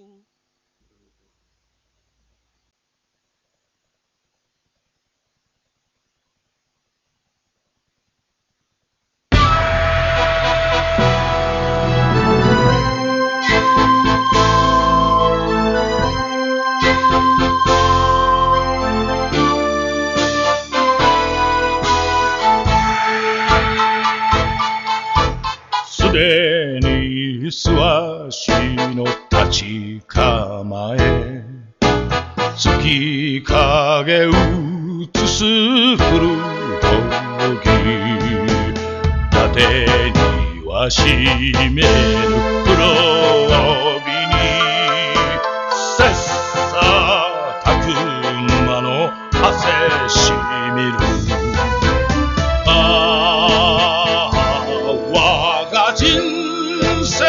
Recording。 すでに素足の立ち構え月影映す古時縦には締める黒帯に切磋琢磨の汗しみる我が人生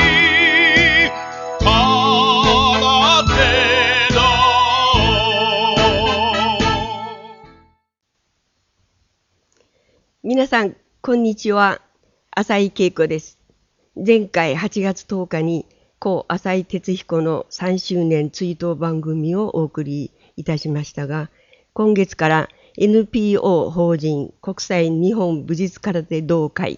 空手だ。 皆さん、こんにちは。浅井恵子です。前回8月10日に故浅井哲彦の3周年追悼番組をお送りいたしましたが、今月から NPO 法人国際日本武術空手同会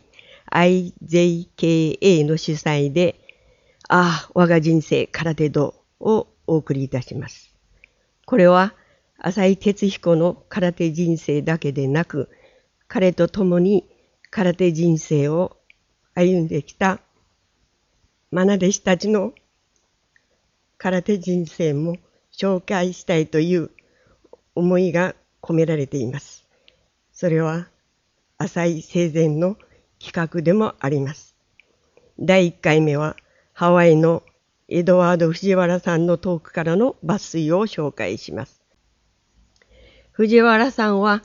IJKA の主催で、我が人生空手道をお送りいたします。これは浅井哲彦の空手人生だけでなく、彼と共に空手人生を歩んできた愛弟子たちの空手人生も紹介したいという思いが込められています。それは浅井生前の企画でもあります。第1回目はハワイのエドワード・藤原さんのトークからの抜粋を紹介します。藤原さんは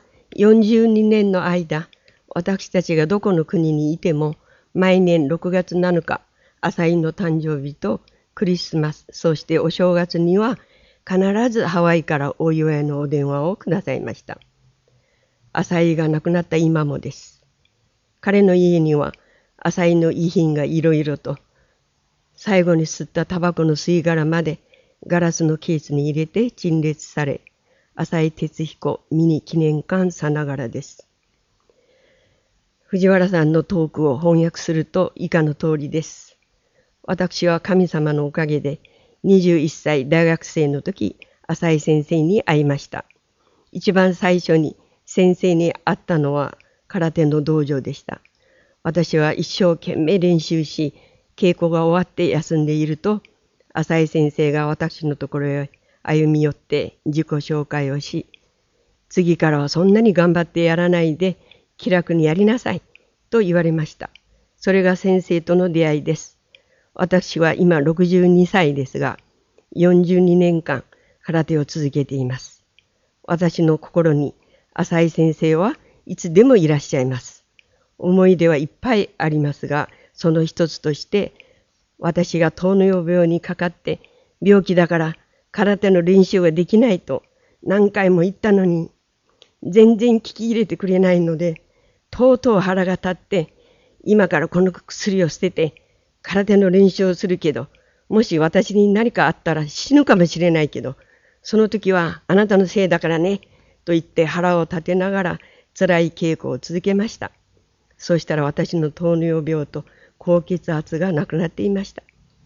42年の間、私たちがどこの国にいても毎年6月7日、浅井の誕生日とクリスマス、そしてお正月には必ずハワイからお祝いのお電話をくださいました。浅井が亡くなった今もです。彼の家には浅井の遺品がいろいろと、最後に吸ったタバコの吸い殻までガラスのケースに入れて陳列され、浅井哲彦ミニ記念館さながらです。藤原さんのトークを翻訳すると以下の通りです。私は神様のおかげで21歳大学生の時、浅井先生に会いました。一番最初に先生に会ったのは空手の道場でした。私は一生懸命練習し、稽古が終わって休んでいると、浅井先生が私のところへ歩み寄って自己紹介をし、次からはそんなに頑張ってやらないで気楽にやりなさいと言われました。それが先生との出会いです。私は今62歳ですが、42年間空手を続けています。私の心に浅井先生はいつでもいらっしゃいます。思い出はいっぱいありますが、その一つとして、私が糖尿病にかかって病気だから空手の練習ができないと何回も言ったのに、全然聞き入れてくれないので、とうとう腹が立って、今からこの薬を捨てて空手の練習をするけど、もし私に何かあったら死ぬかもしれないけど、その時はあなたのせいだからね、と言って腹を立てながら辛い稽古を続けました。そうしたら私の糖尿病と高血圧がなくなっていました。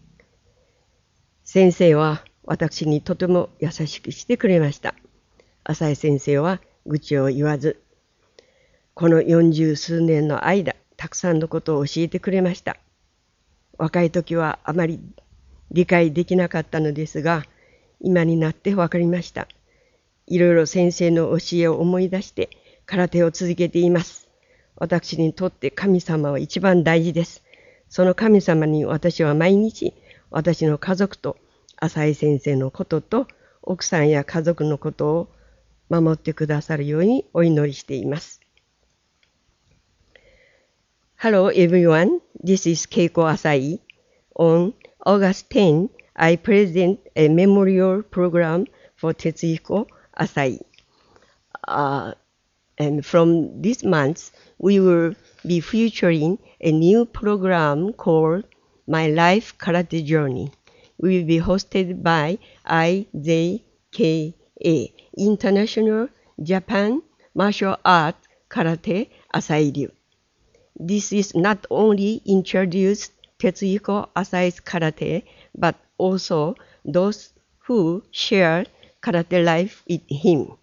先生は私にとても優しくしてくれました。浅井先生は愚痴を言わず、この40数年の間、たくさんのことを教えてくれました。若い時はあまり理解できなかったのですが、今になって分かりました。いろいろ先生の教えを思い出して空手を続けています。私にとって神様は一番大事です。その神様に私は毎日私の家族と浅井先生のことと奥さんや家族のことを守ってくださるようにお祈りしています。Hello everyone, this is Keiko Asai. On August 10, I present a memorial program for Tetsuhiko Asai. And from this month, we will be featuring a new program called My Life Karate Journey, will be hosted by IJKA, International Japan Martial Arts Karate Asai Ryu. This is not only introduced Tetsuhiko Asai's karate, but also those who share karate life with him.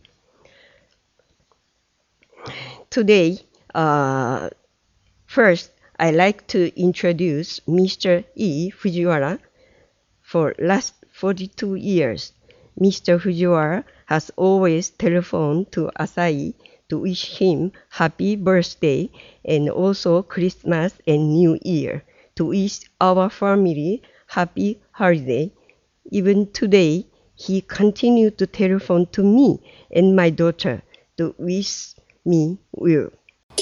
Today, first, I'd like to introduce Mr. E. Fujiwara. For last 42 years, Mr. Fujiwara has always telephoned to Asai to wish him happy birthday and also Christmas and New Year, to wish our family happy holiday. Even today, he continued to telephone to me and my daughter to wish me well.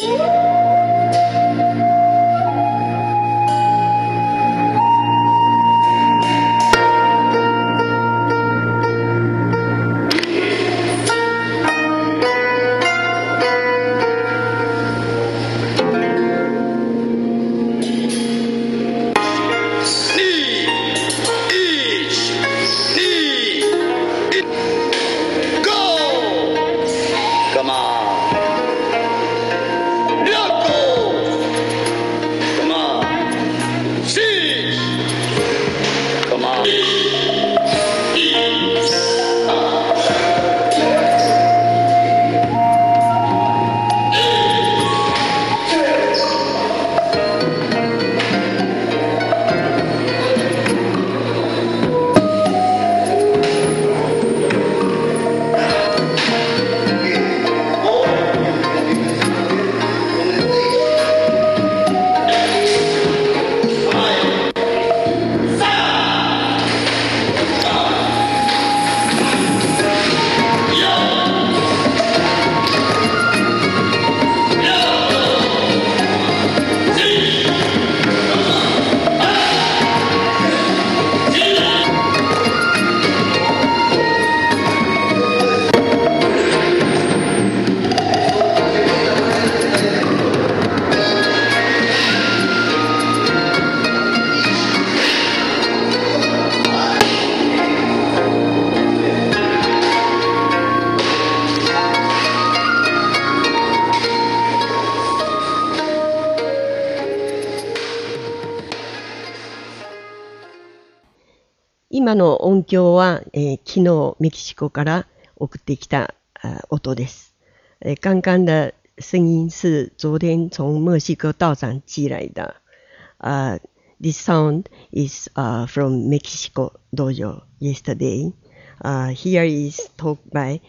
今の音響は、昨日メキシコから送ってきた音です。刚刚的声音是昨天从墨西哥道长寄来的。This sound is from Mexico Dojo yesterday. Here is talk by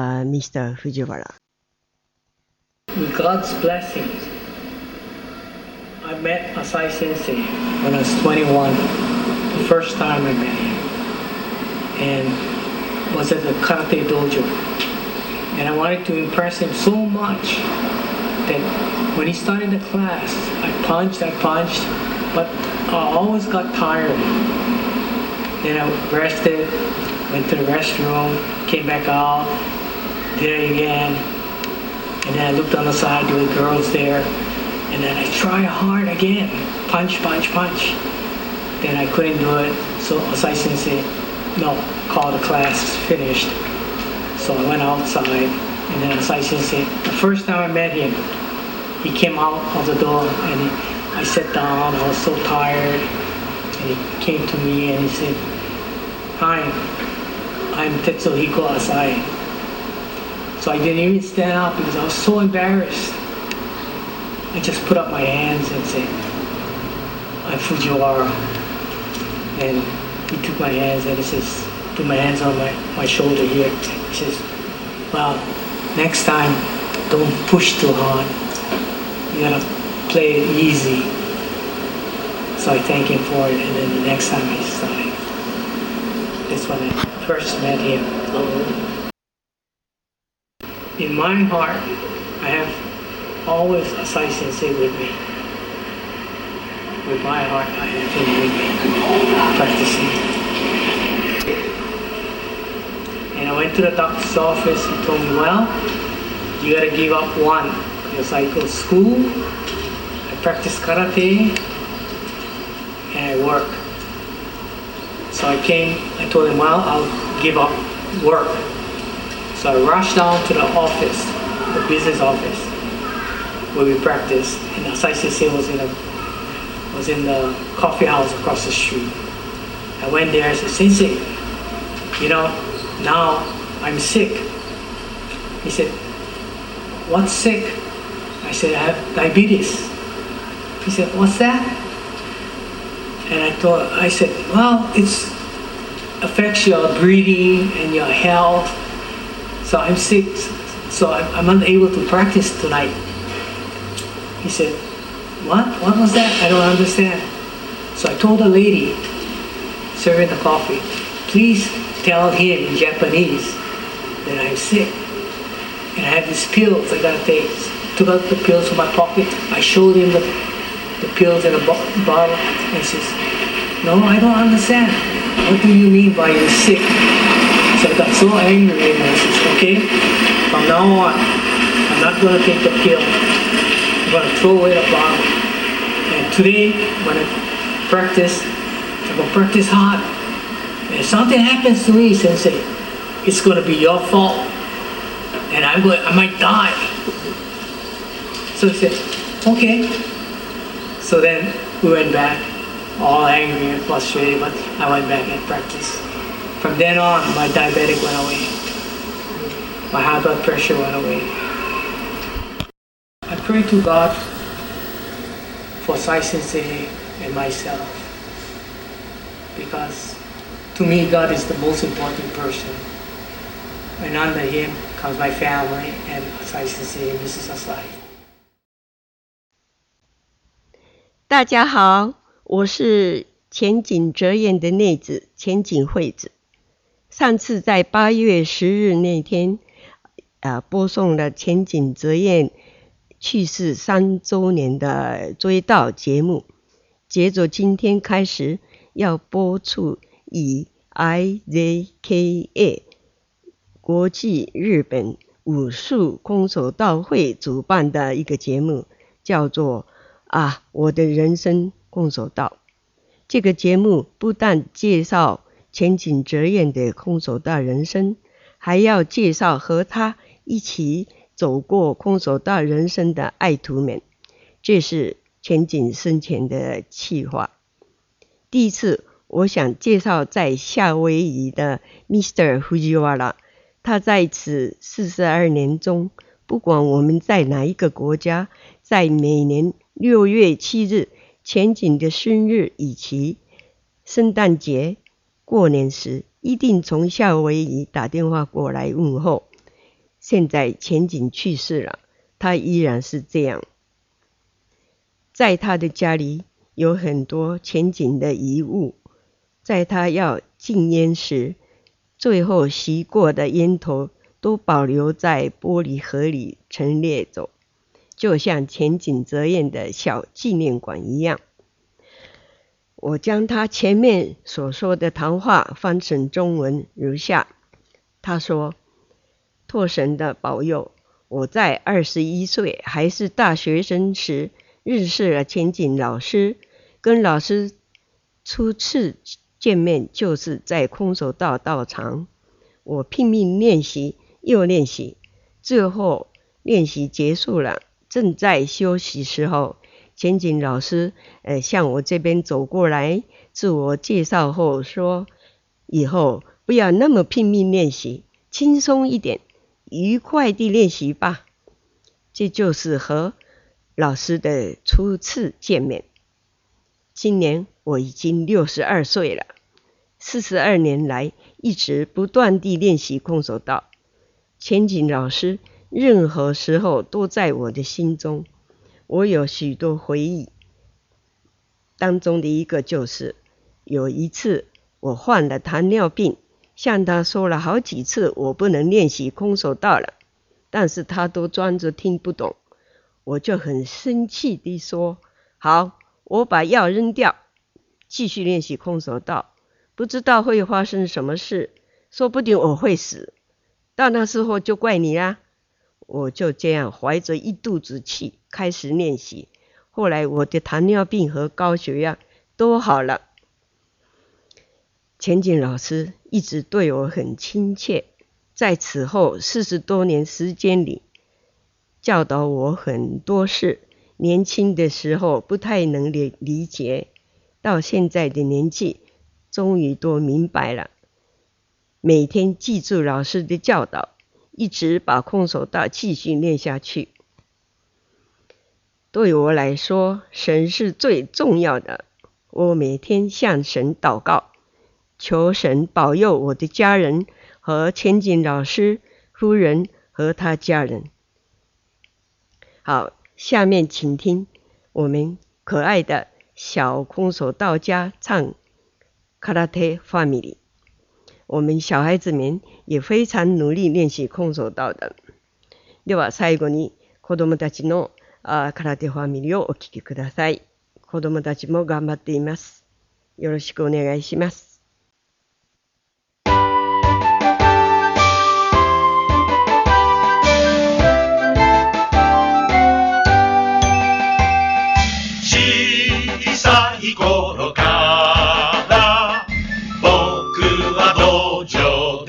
Mr. Fujiwara. With God's blessings, I met Asai Sensei when I was 21, the first time I met him, and was at the Karate Dojo. And I wanted to impress him so much that when he started the class, I punched, but I always got tired. Then I rested, went to the restroom, came back out, did it again, and then I looked on the side, there were girls there, and then I tried hard again, punch. Then I couldn't do it, so Asai Sensei, called the class finished. So I went outside, and then Asai Sensei, the first time I met him, he came out of the door, and I sat down, I was so tired, and he came to me and he said, "Hi, I'm Tetsuhiko Asai." So I didn't even stand up because I was so embarrassed. I just put up my hands and said, "I'm Fujiwara." And he took my hands and he says, put my hands on my shoulder here. He says, "Well, next time, don't push too hard. You gotta play it easy." So I thank him for it, and then the next time I started. That's when I first met him. In my heart, I have always Asai Sensei with me. With my heart, I have him with me, practicing. And I went to the doctor's office. He told me, "Well, you gotta give up one, because I go to school, I practice karate, and I work." So So I told him, well, I'll give up work. So I rushed down to the office, the business office, where we practiced. And Asai Sensei was in the coffee house across the street. I went there, I said, Sensei, now I'm sick. He said, what's sick? I said, I have diabetes. He said, what's that? And I said, well, it affects your breathing and your health. So I'm sick, so I'm unable to practice tonight. He said, what? What was that? I don't understand. So I told the lady serving the coffee, please tell him in Japanese that I'm sick. And I have these pills I gotta take. Took out the pills from my pocket. I showed him the pills in a bottle. And he says, no, I don't understand. What do you mean by you're sick? So I got so angry and I said, okay, from now on, I'm not gonna take the pill. I'm gonna throw away the bottle. And today, when I practice, I'm gonna practice hard. And if something happens to me, Sensei, it's gonna be your fault. And I might die. So he said, okay. So then we went back, all angry and frustrated, but I went back and practiced. From then on, my diabetic went away. My high blood pressure went away. I pray to God for Sai Sensei and myself, because to me, God is the most important person. And under him comes my family and Asai Sensei and Mrs. Asai. 大家好，我是前井哲彦的内子前井惠子。上次在8月10日那天，播送了前井哲彦去世3周年的追悼节目。接着今天开始要播出以 IZKA 国际日本武术空手道会主办的一个节目，叫做我的人生空手道。这个节目不但介绍前井哲彦的空手道人生，还要介绍和他一起走过空手道人生的爱徒们。这是前井生前的企划。第一次我想介绍在夏威夷的 Mr. Fujiwara， 他在此42年中，不管我们在哪一个国家，在每年6月7日前井的生日以及圣诞节过年时，一定从夏威夷打电话过来问候。现在前井去世了，他依然是这样。在他的家里有很多前井的遗物，在他要禁烟时，最后吸过的烟头都保留在玻璃盒里陈列着，就像前井哲彦的小纪念馆一样。我将他前面所说的谈话翻成中文如下。他说，托神的保佑，我在21岁还是大学生时认识了前井老师，跟老师初次见面就是在空手道道场。我拼命练习又练习，最后练习结束了，正在休息时候，前井老师向我这边走过来，自我介绍后说，以后不要那么拼命练习，轻松一点，愉快地练习吧。这就是和老师的初次见面。今年我已经62岁了，42年来一直不断地练习空手道。前井老师任何时候都在我的心中，我有许多回忆，当中的一个就是有一次我患了糖尿病，向他说了好几次我不能练习空手道了，但是他都装着听不懂。我就很生气地说，好，我把药扔掉，继续练习空手道，不知道会发生什么事，说不定我会死，到那时候就怪你啦。我就这样怀着一肚子气开始练习，后来我的糖尿病和高血压都好了。 前景老师一直对我很亲切，在此后40多年时间里，教导我很多事。年轻的时候不太能理解，到现在的年纪，终于都明白了。每天记住老师的教导，一直把空手道继续练下去。对我来说，神是最重要的。我每天向神祷告，求神保佑我的家人和前景老师夫人和他家人。好，下面请听我们可爱的小空手道家唱 Karate Family。 我们小孩子们也非常努力練習空手道的。では最後に子供たちの空手ファミリーをお聴きください。子供たちも頑張っています。よろしくお願いします。 小さい頃から僕は道場で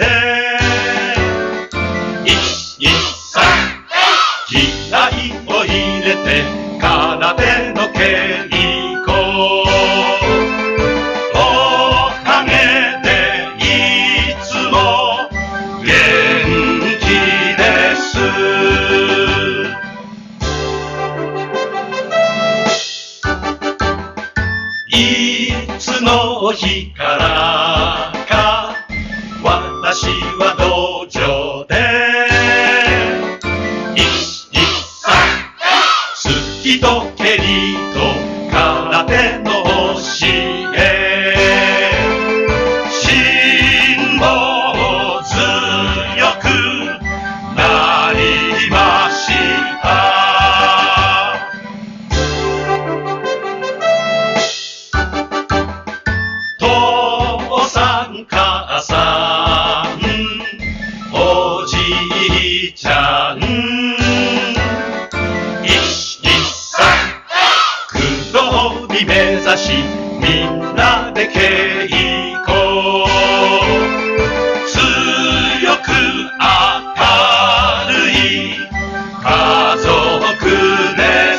気合を入れて空手の稽古おかげでいつも元気です。いつの日からか私は道場で人蹴りと空手の教え辛抱強くなりました。父さん母さんおじいちゃん目指しみんなで稽古強く明るい家族です。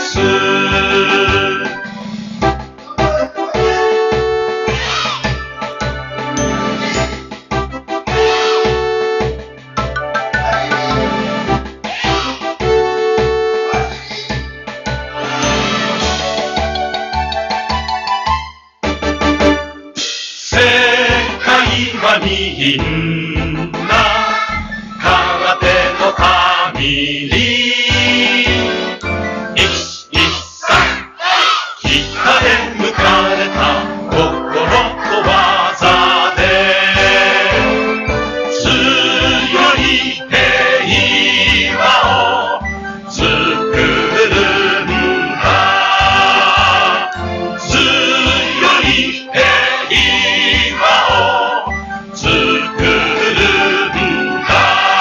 みんな空手のファミリー鍛え抜かれた心と技で強い平和を作るんだ。強い平和を作るんだ。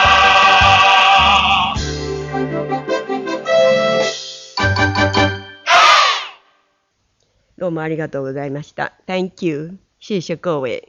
どうもありがとうございました。Thank you。谢谢各位。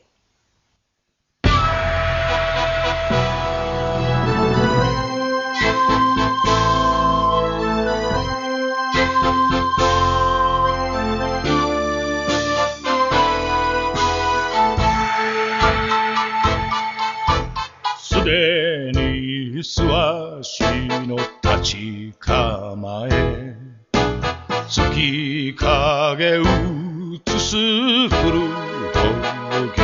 すでに素足の立ち構え月影映す古時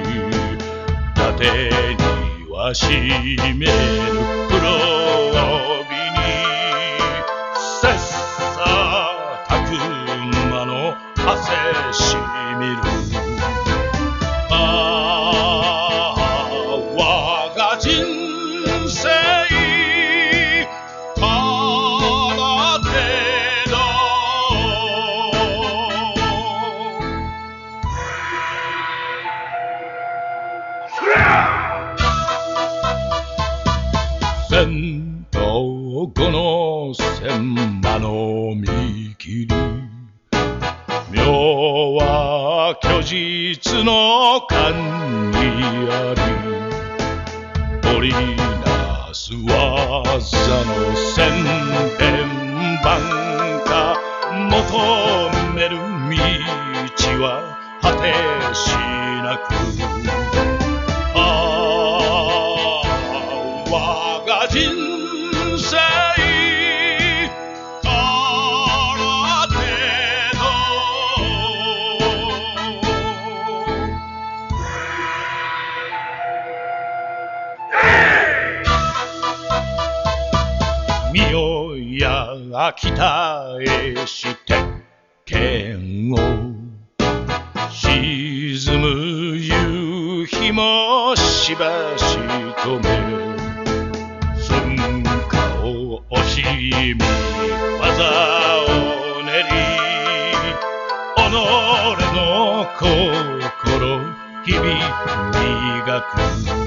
縦にはしめる黒帯に切磋琢磨の汗しみる。我が人生空手道戦闘後の戦馬の見切り妙は巨虚実の間にあり織りなす技の千変万化求める道は果てしなく我が人生からてど身をや北へして剣を沈む夕日もしばしとめ寸暇を惜しみ技を練り己の心日々磨く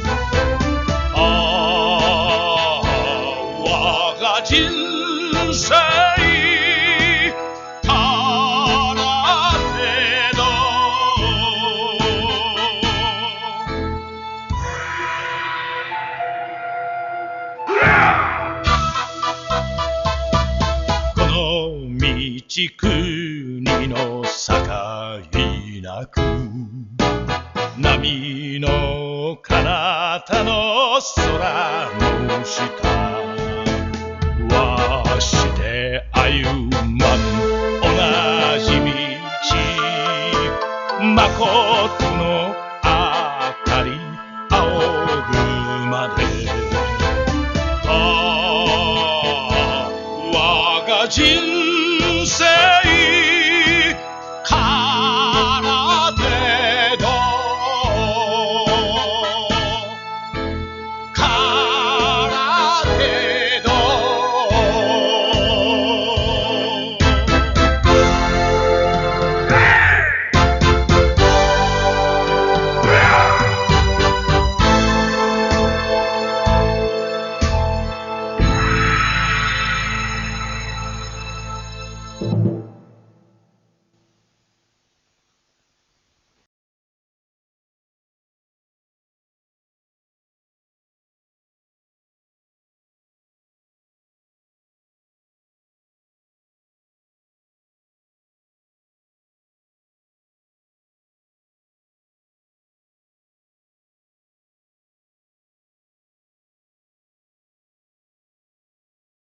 我が人生国の境なく波の彼方の空の下わして歩まぬ同じ道まことの明かり仰ぐまで我が人生